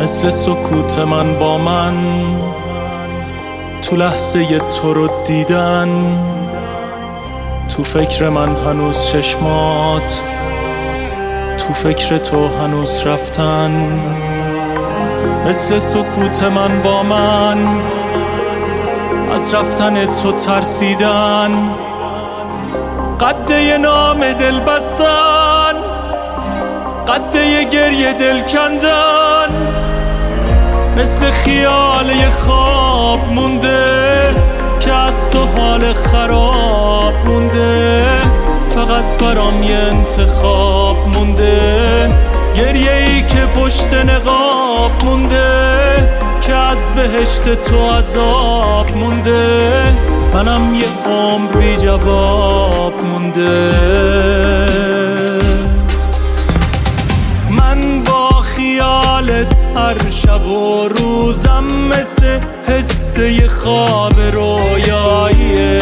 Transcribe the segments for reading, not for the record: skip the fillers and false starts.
مثل سکوت من با من، تو لحظه تو رو دیدن، تو فکر من هنوز چشمات، تو فکر تو هنوز رفتن. مثل سکوت من با من، از رفتن تو ترسیدن، قده نام دل بستن، قده گریه دل کندن. مثل خیال خواب مونده که از تو حال خراب مونده، فقط برام یه انتخاب مونده، گریه ای که پشت نقاب مونده، که از بهشت تو عذاب مونده، منم یه عمر بی جواب مونده. من با خیالت هر شب و روزم مثل حسه خواب رویاییه،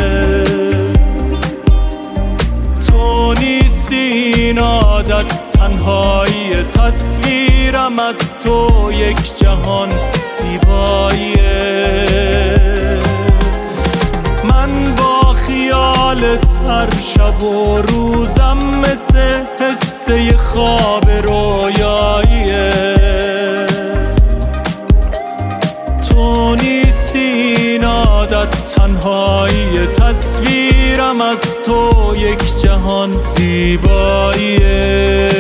تو نیستی این عادت تنهایی، تصویرم از تو یک جهان زیباییه. من با خیالت هر شب و روزم مثل حسه خواب رویاییه، تو نیستی این عادت تنهایی، تصویرم از تو یک جهان زیباییه.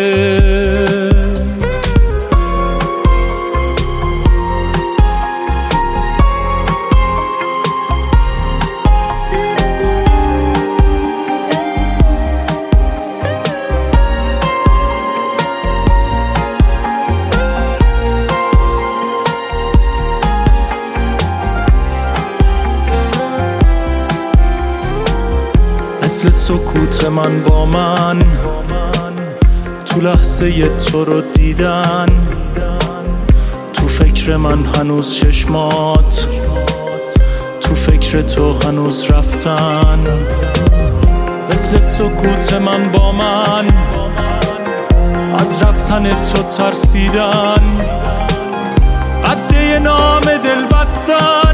مثل سکوت من با من، تو لحظه تو رو دیدن، تو فکر من هنوز چشمات، تو فکر تو هنوز رفتن. مثل سکوت من با من، از رفتن تو ترسیدن، قده نام دل بستن،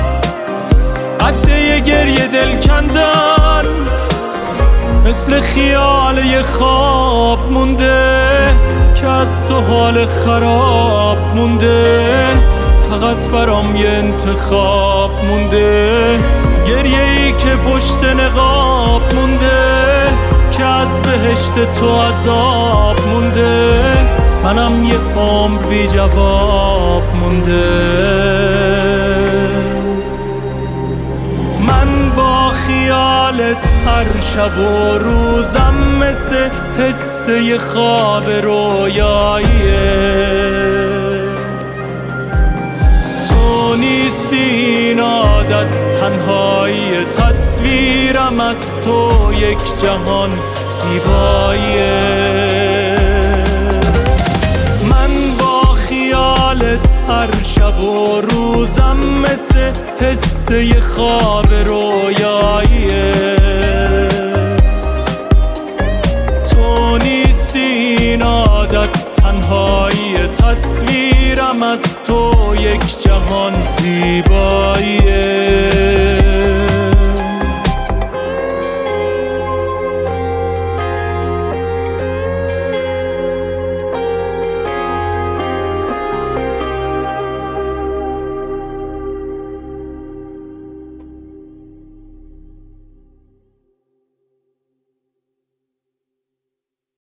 قده گریه دل کندن. مثل خیال خواب مونده که از تو حال خراب مونده، فقط برام یه انتخاب مونده، گریه ای که پشت نقاب مونده، که از بهشت تو عذاب مونده، منم یه عمر بی جواب مونده. من با خیالت هر شب و روزم مثل حسه خواب رویاییه، تو نیستی این عادت تنهایی، تصویرم از تو یک جهان زیباییه. من با خیالت هر شب و روزم مثل حسه خواب رویاییه، تو نیستی این عادت تنهایی، تصویرم از تو یک جهان زیبایی.